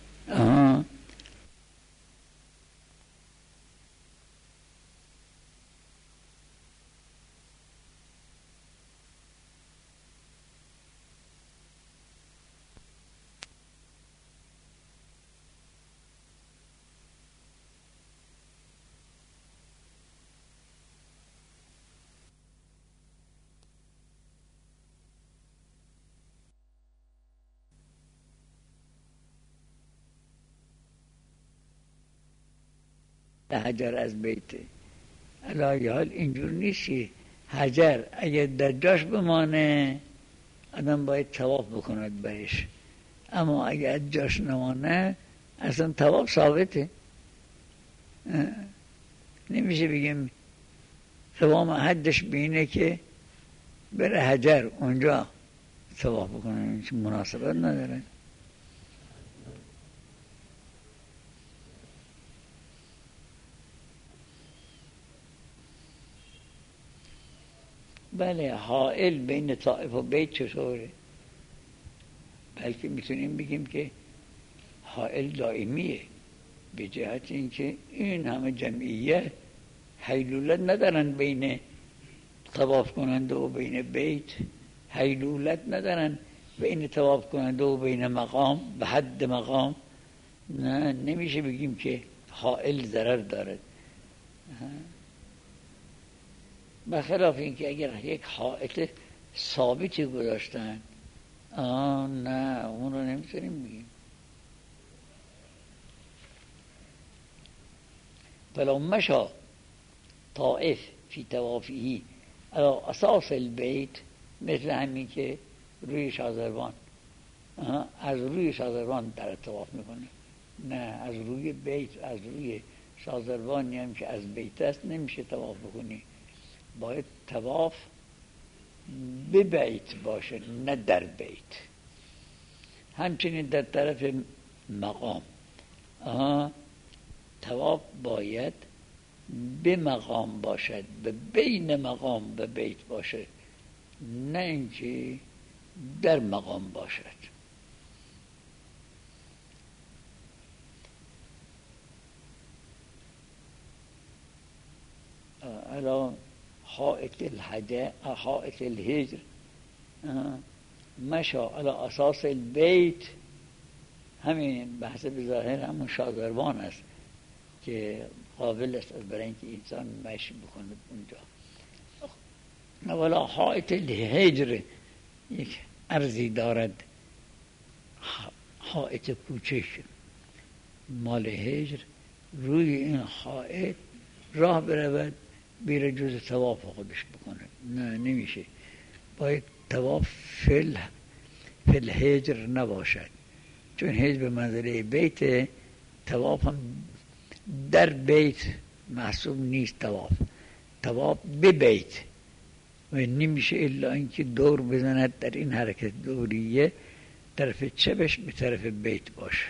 حجر از بیته. علاوه حال اینجور نیست که حجر اگر در جاش بمانه آدم باید طواف بکند برش، اما اگر از جاش نمانه اصلا طواف ثابته. نمیشه بگیم تمام حدش بینه که بره حجر اونجا طواف بکنه، مناسبت نداره. بله، حائل بین طائف و بیت چطوره؟ بلکه میتونیم بگیم که حائل دائمیه، به جهت اینکه این همه جمعیه حیلولت ندارن بین طواف کننده و بین بیت، حیلولت ندارن بین طواف کننده و بین مقام به حد مقام. نه، نمیشه بگیم که حائل ضرر دارد. بخلاف اینکه اگر یک حائط ثابتی گذاشتن، نه اون رو نمیتونیم بگیم. فلو مشى طائف فی طوافه على اساس البیت، مثل همین که روی شازروان از روی شازروان در طواف میکنه. نه، از روی بیت، از روی شازروانی هم که از بیت است نمیشه طواف بکنی. باید طواف به بیت باشه، نه در بیت. همچنین در طرف مقام طواف باید به مقام باشد، به بین مقام به بیت باشه، نه اینکه در مقام باشد. الان حائط الهجر مشى على اساس البیت، همین بحث بظاهر همون شازروان است که قابل است برای اینکه انسان مشی بکنه اونجا. اولا حائط الهجر یک ارزی دارد، حائط کوچک مال هجر، روی این حائط راه برود بیره جز طواف خودش بکنه. نه، نمیشه. باید طواف فی الهجر نباشد، چون هجر به منزله بیت، طواف هم در بیت محسوب نیست. طواف به بیت و نمیشه الا اینکه دور بزند در این حرکت دوریه طرف چپش به طرف بیت باشه.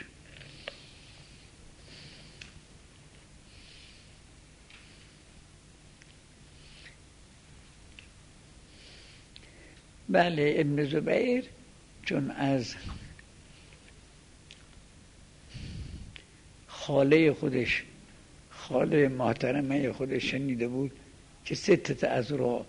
بله، ابن زبیر چون از خاله محترمه خودش شنیده بود که ستت از رو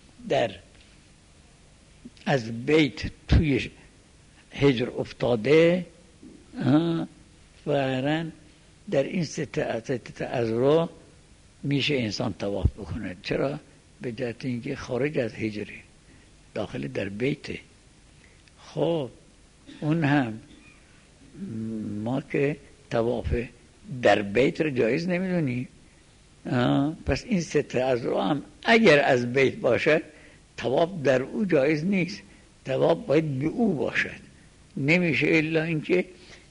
از بیت توی هجر افتاده، فعلا در این ستة اذرع میشه انسان طواف بکنه. چرا؟ به جهت اینکه خارج از حجره، داخل در بیته. خب اون هم ما که طواف در بیت رو جایز نمیدونی، پس این ستة اذرع هم اگر از بیت باشد طواف در او جایز نیست، طواف باید به او باشد. نمیشه الا اینکه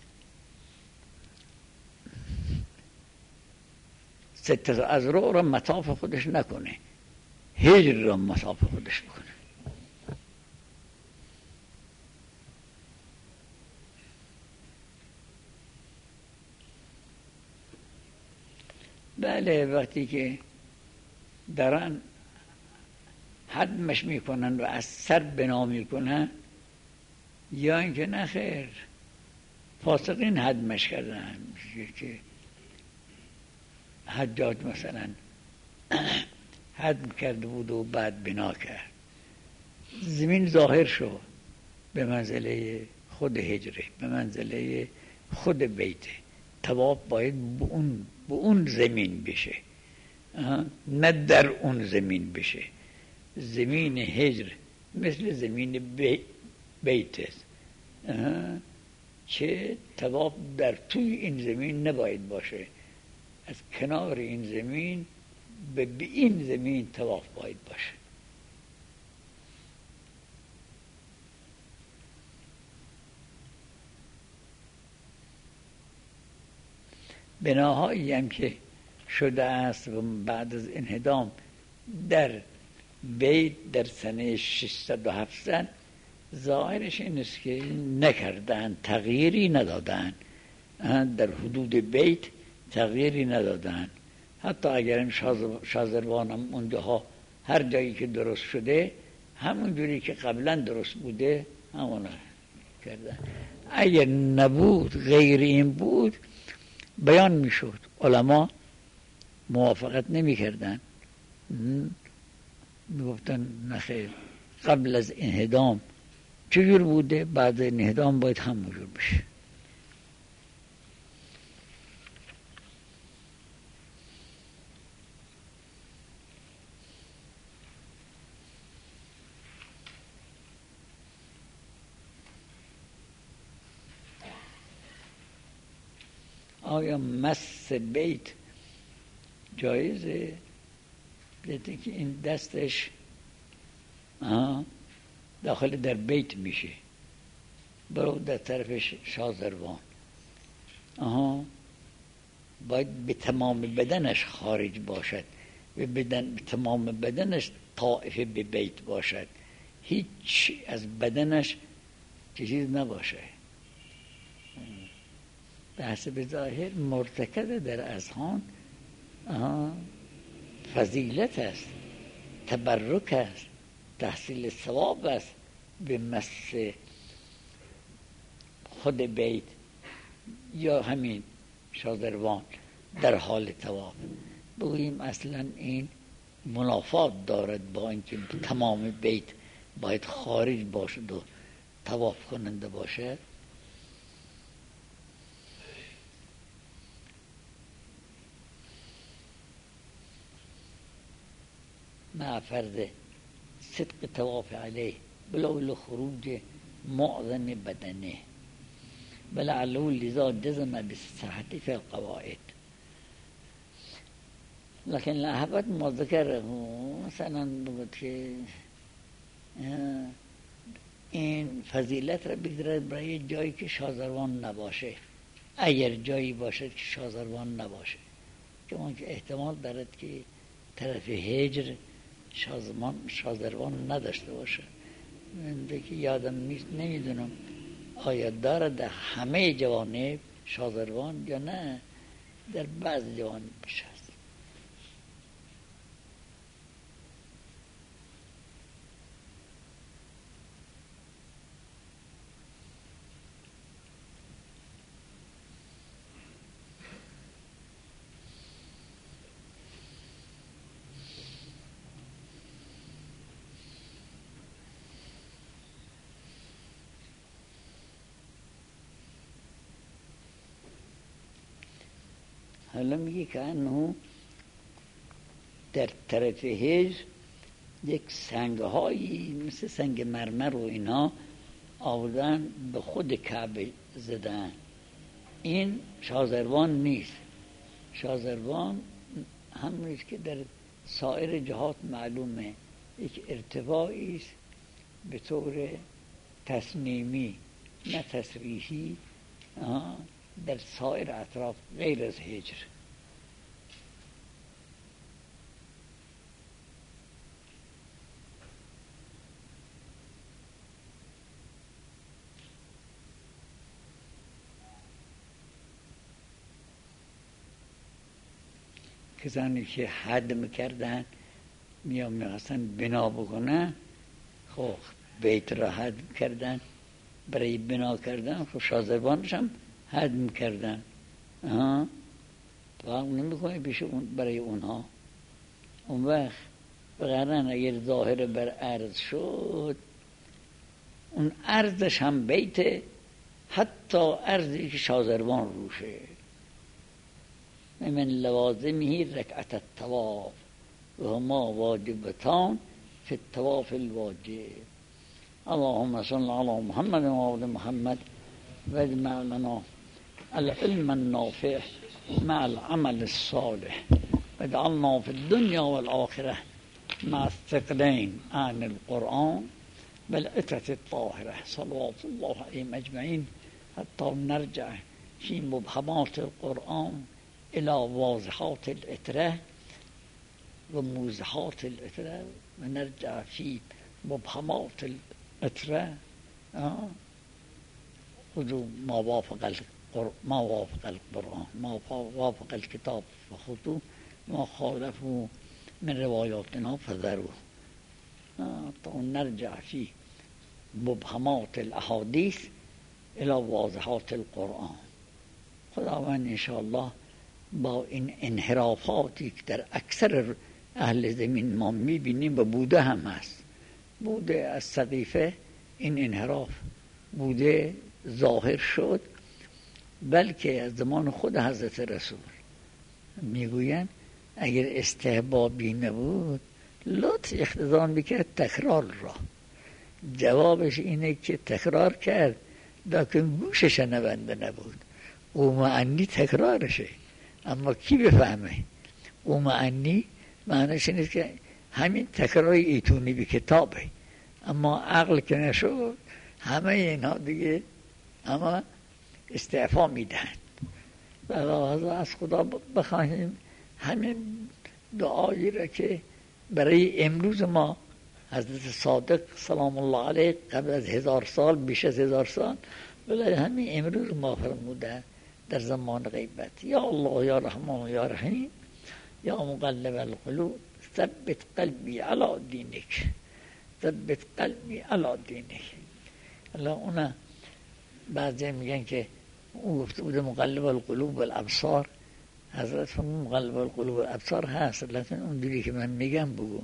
ستة اذرع را مطاف خودش نکنه، هجر را مطاف خودش بکنه. بله، وقتی که دارن حدمش میکنن و از سر بنا میکنن، یا اینکه نه خیر فاسقین حدمش کردن، که حجاج مثلا حدم کرده بود و بعد بنا کرد، زمین ظاهر شد به منزله خود حجره، به منزله خود بیته. طواف باید به اون زمین بشه، نه در اون زمین بشه. زمین هجر مثل زمین بیت است که طواف در توی این زمین نباید باشه، از کنار این زمین به این زمین طواف باید باشه. بناهایی هم که شده است و بعد از انهدام در بیت در سنه 600 و 700 ظاهرش این است که نکردن، تغییری ندادن، در حدود بیت تغییری ندادن. حتی اگر شازروان هم اونجاها هر جایی که درست شده همون جوری که قبلا درست بوده همون کردن. اگر نبود، غیر این بود، بیان میشد، علما موافقت نمی کردن، میگفتن نخیر، قبل از انهدام چجور بوده، بعد انهدام باید همونجور بشه. آیا مس بیت جایزه؟ دیدی که این دستش داخل در بیت میشه، برو در طرف شازروان، باید به تمام بدنش خارج باشد، به تمام بدنش طائف به بیت باشد، هیچ از بدنش چیز نباشه. به حسب ظاهر مرتکز در اذهان فضیلت است، تبرک است، تحصیل ثواب است به مس خود بیت یا همین شازروان در حال طواف. بگوییم اصلا این منافات دارد با اینکه تمام بیت باید خارج باشد و طواف کننده باشد. مع فرض صدق طواف علیه بلو خروج معظم بدنه بلعله لذا جزم بالصحة في القواعد. لكن لأحبت ما ذکره، مثلا بگوید که این فضیلت را بگذارد برای جایی که شازروان نباشه، اگر جایی باشد که شازروان نباشه، چون که احتمال دارد که طرف هجر شازروان نداشته باشه. من که یادم نیست، نمیدونم آیا دارد در همه جوانب شازروان یا نه، در بعض جوانب بشه. حالا میگه که انه در طرف هجر یک سنگهایی مثل سنگ مرمر و اینا آوردن به خود کعبه زدن. این شازروان نیست. شازروان همونیست که در سایر جهات معلومه، یک ارتفاعی است به طور تصمیمی نه تصریحی در سایر اطراف غیر از هجر. کسانی که حد میکردن میخواستن بنا بکنن، خب بیت را حد کردن برای بنا کردن، خب شازروانش هم حد میکردن. فرق نمیکنه پیش اون برای اونها. اون وقت بقیرن اگر ظاهر بر عرض شد، اون عرضش هم بیت، حتی عرضی که شازروان روشه. من لوازمه رکعت الطواف و هما واجبتان فی الطواف الواجب. اللهم صل علی محمد و آل محمد و اجمع لنا العلم النافع مع العمل الصالح واجعلنا في الدنيا والآخرة مع الثقلين عن القرآن والعترة الطاهرة صلوات الله عليهم أجمعين حتى نرجع في مبهمات القرآن إلى واضحات العترة وموضحات العترة، ونرجع في مبهمات العترة خذوا ما وافق القرآن، ما وافق الكتاب فخذوا، ما خالفوا من رواياتنا فذروا. نرجع في مبهمات الأحاديث إلى واضحات القرآن. خداوند انشاءالله با این انحرافاتی که در اکثر اهل زمین ما میبینیم و بوده هم هست، بوده از سقیفه این انحراف بوده ظاهر شد، بلکه از زمان خود حضرت رسول میگوین اگر استحبابی نبود لطف اختزام میکرد تکرار را. جوابش اینه که تکرار کرد لیکن گوش شنونده نبود. او معنی تکرارشه، اما کی بفهمه؟ او معنی معنیش اینه که همین تکرار ایتونی به کتابه، اما عقل که نشد همه اینها دیگه اما استعفا میدن. و از خدا بخواهیم همین دعایی را که برای امروز ما حضرت صادق سلام الله علیه قبل از 1000 سال، بیش از 1000 سال، ولی همین امروز ما فرمودن در زمان غیبت: یا الله یا رحمان یا رحیم یا مقلب القلوب ثبت قلبی علی دینک، ثبت قلبی علی دینک. الله اونا بعضی میگن که او گفته بوده مقلب القلوب والابصار، حضرت فرمود مقلب القلوب والابصار هست، لیکن اونجوری که من میگم بگو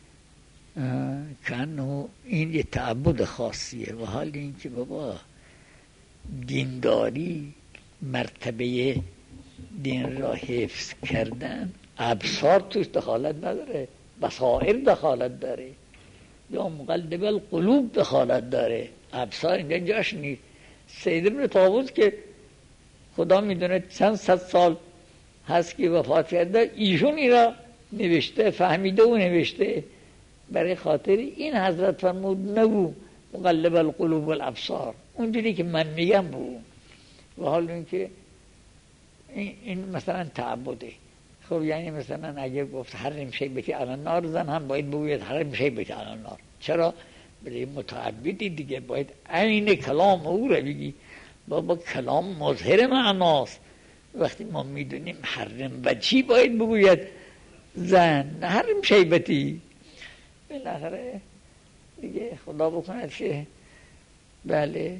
کنه این یه تعبد خاصیه. و حال این که بابا دینداری مرتبه دین را حفظ کردن، ابصار توش دخالت نداره، بصائر دخالت داره، یا مقلب القلوب دخالت داره، ابصار اینجا جاش نیست. سید ابن طاووس که خدا میدونه چند صد سال هست که وفات کرده، ایشون اینا نوشته، فهمیده و نوشته. برای خاطر این حضرت فرمود نگو مقلب القلوب والابصار، اونجوری که من میگم بگو. و حال این که این مثلا تعبده. خب یعنی مثلا اگه گفت حرم شیبتی علی النار، زن هم باید بگوید حرم شیبتی علی النار. چرا؟ برای متعبدی دیگه باید عین کلام او رو بگی. بابا کلام مظهر معناست. وقتی ما میدونیم حرم و چی باید بگوید زن، نه حرم شیبتی. بالاخره دیگه خدا بکند که بله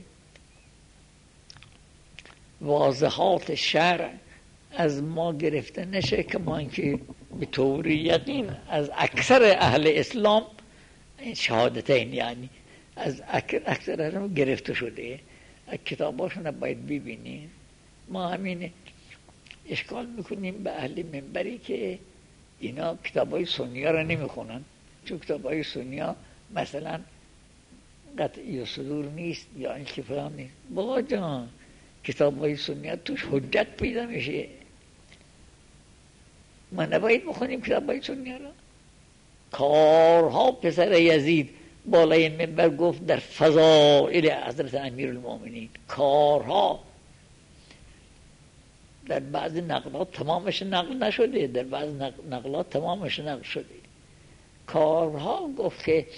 واضحات شرع از ما گرفته نشه، که ما اینکه به طور یقین از اکثر اهل اسلام این شهادتین یعنی از اکثر اهل گرفته شده، کتاباشون باید ببینیم. ما همین اشکال میکنیم به اهل منبری که اینا کتابای سنی ها رو نمیخونن، چون کتابای سنی ها مثلا قطعی صدور نیست یا اینکه فلان نیست. بابا جان کتابای سنی ها توش حجت پیدا میشه، ما نباید بخونیم کتابای سنی ها رو؟ کارها پسر یزید بالای منبر گفت در فضائل حضرت امیرالمومنین، کارها در بعض نقلات تمامش نقل نشده، در بعض نقلات تمامش نقل شده. کارها گفت که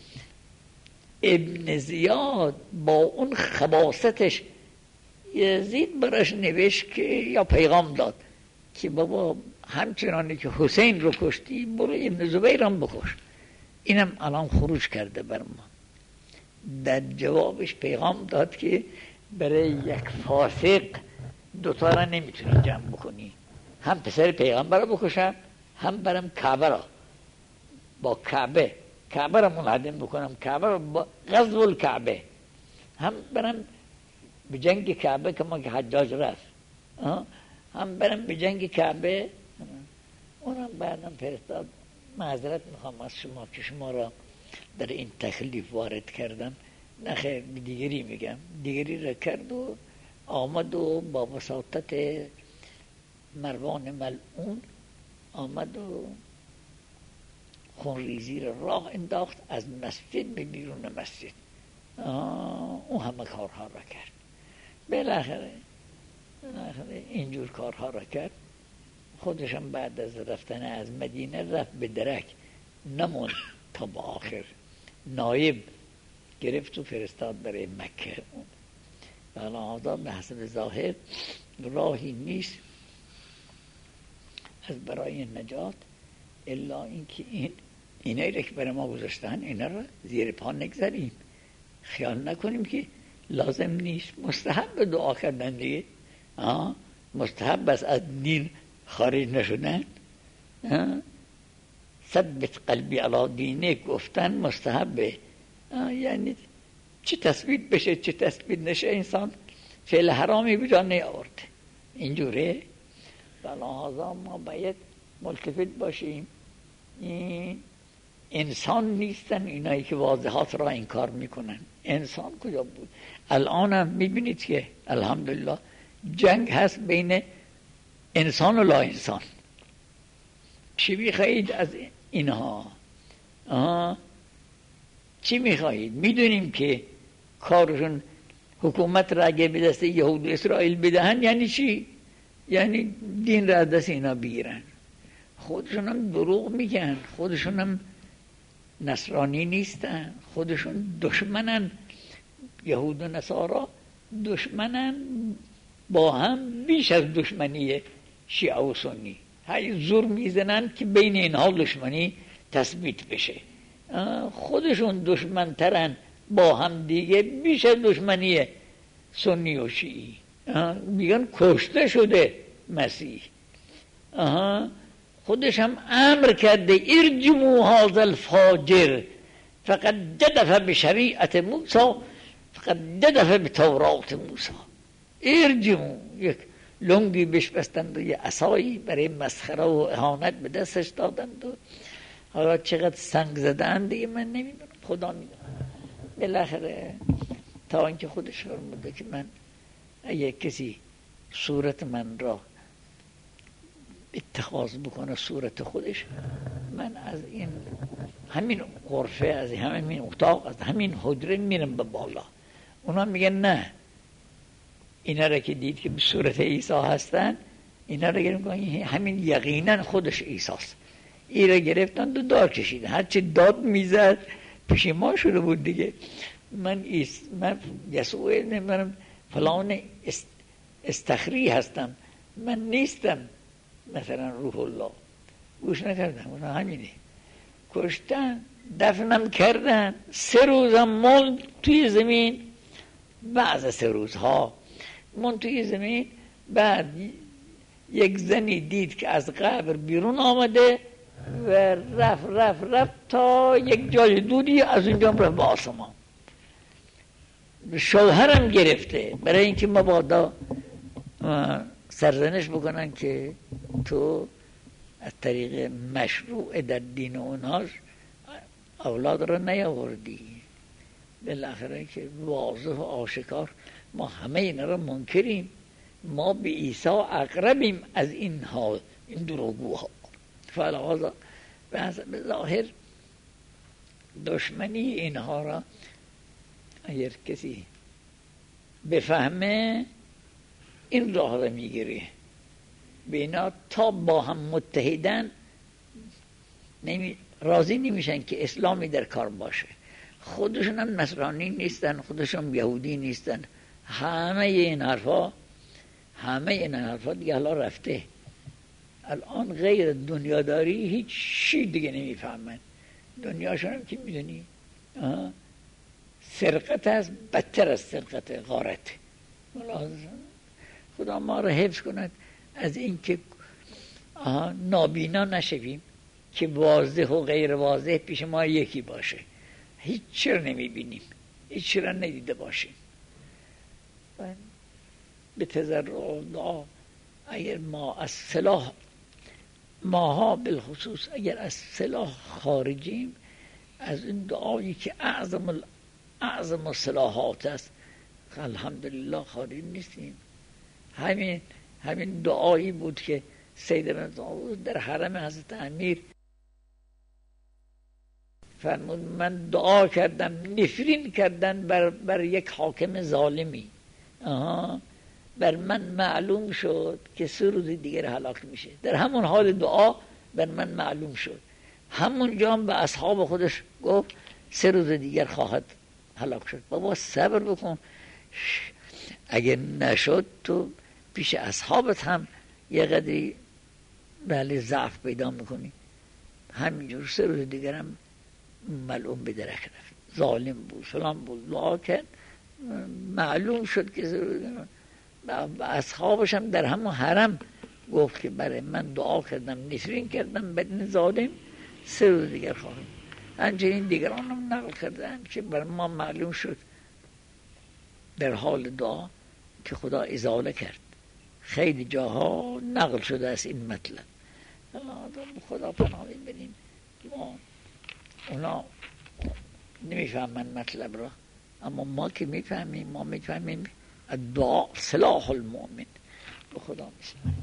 ابن زیاد با اون خباستش یزید براش نوشت که یا پیغام داد که بابا همچنانی که حسین رو کشتی برو ابن زبیر هم بکش، اینم الان خروج کرده بر ما. در جوابش پیغام داد که برای یک فاسق دوتا را نمیتونی جمع بکنی، هم پسر پیغمبر رو بکشم هم برم کعبه را با کعبه را منهدم بکنم، کعبه را با غزو الکعبه، هم برم به جنگ کعبه که ما که حجاج رفت، هم برم به جنگ کعبه. اونم بعدم فرستاد معذرت میخوام از شما که شما را در این تکلیف وارد کردم، نخیر دیگری میگم، دیگری را کرد و آمد و با وساطت مروان ملعون آمد و خونریزی را راه انداخت از مسجد به بیرون مسجد. اون همه کارها را کرد. بالاخره اینجور کارها را کرد. خودشم بعد از رفتن از مدینه رفت به درک، نمون تا با آخر نایب گرفت و فرستاد برای مکه. حالا آدم به حسب ظاهر راهی نیست از برای نجات الا اینکه اینایی را که برای ما گذاشتن اینا را زیر پا نگذاریم، خیال نکنیم که لازم نیست. مستحب دعا کردن دیگه، مستحب بس از دین خارج نشدن، ثبت قلبی علی دینه گفتن مستحبه، یعنی چه تثبیت بشه چه تثبیت نشه انسان فعل حرامی به جا نیاورده. اینجوره لحاظا ما باید ملتفت باشیم. این انسان نیستن اینایی که واضحات را انکار میکنن. انسان کجا بود؟ الان هم میبینید که الحمدلله جنگ هست بین انسان و لا انسان. چی میخواهید از اینها؟ چی میخواهید؟ میدونیم که کارشون حکومت را اگه به دست یهود و اسرائیل بدهن یعنی چی؟ یعنی دین را از دست اینا بگیرن. خودشون هم دروغ میگن، خودشون هم نصرانی نیستن، خودشون دشمنن، یهود و نصارا دشمنن، با هم بیش از دشمنی شیعه و سنی. های زور میزنن که بین اینها دشمنی تثبیت بشه. خودشون دشمنترن با هم دیگه بیش از دشمنی سنی و شیعی. میگن کشته شده مسیح. خودش هم امر کرده ارجموا هذا الفاجر فقد جدف بشریعت موسی فقد جدف بتورات موسی. ارجموا، یک لنگی بهش بستند و یه عصایی برای مسخره و اهانت به دستش دادند و حالا چقدر سنگ زدن دیگه من نمیدونم، خدا میدونم. بالاخره تا اینکه خودش فرموده که من اگه کسی صورت من را اتخاذ بکنه صورت خودش، من از این همین غرفه، از همین اتاق، از همین حجره میرم به بالا. اونا میگن نه، اینا را که دید که به صورت عیسی هستن، اینا را گرفتن همین یقینا خودش عیسیست. این را گرفتن و دار کشیدن. هرچی داد میزد پشیمان شده بود دیگه. من یسوع نمیدونم فلان استخری هستم، من نیستم مثلا روح الله. گوش نکردم، اونا همینه. کشتن، دفنم کردن، 3 روزم موند توی زمین، بعض 3 روزها موند توی زمین. بعد یک زنی دید که از قبر بیرون آمده و رفت تا یک جای دودی، از اونجا رفت به آسمان. شوهرم گرفته برای اینکه مبادا سرزنش بکنن که تو از طریق مشروع در دین اونهاش اولاد رو نیاوردی. بالاخره که واضح و آشکار ما همه اینا رو منکریم، ما به عیسی اقربیم از اینها، این دروغگوها. فلهذا به ظاهر دشمنی اینها را اگر کسی بفهمه این راه را میگیره. به اینا تا با هم متحدن راضی نمیشن که اسلامی در کار باشه. خودشون هم نصرانی نیستن، خودشون یهودی نیستن. همه این حرفا دیگه حالا رفته. الان غیر دنیاداری هیچ چی دیگه نمیفهمن. دنیاشون هم که میدونی سرقت است، بدتر از سرقت غارت. خدا ما رو حفظ کند از این که نابینا نشویم که واضح و غیر واضح پیش ما یکی باشه. هیچ چی رو نمیبینیم، هیچ چی رو ندیده باشیم. به تضرع و دعا اگر ما از سلاح ماها بالخصوص اگر از سلاح خارجیم، از این دعایی که اعظم الصلاحات است الحمدلله خارج نیستیم. همین دعایی بود که سید ابن طاووس در حرم حضرت امیر فرمود من دعا کردم نفرین کردن بر یک حاکم ظالمی. بر من معلوم شد که 3 روز دیگر هلاک میشه. در همون حال دعا بر من معلوم شد. همون جا به اصحاب خودش گفت 3 روز دیگر خواهد هلاک شد. بابا صبر بکن، اگر نشد تو پیش اصحابت هم یه قدری ضعف پیدا میکنی. همینجور 3 روز دیگر هم ملعون به درک رفت، ظالم بود، فلان بود. دعا کرد معلوم شد که 3 روز دیگر اصحابش هم در همون حرم گفت که برای من دعا کردم نفرین کردم بر این ظالم، 3 روز دیگر خواهم. همچنین دیگران هم نقل کردن که بر ما معلوم شد در حال دعا که خدا ازاله کرد. خیلی جاها نقل شده است این مطلب. خدا پناه بریم. اونا نمیفهمن مطلب را، اما ما که میفهمیم، ما میفهمیم دعا سلاح المؤمن. به خدا میسپارم.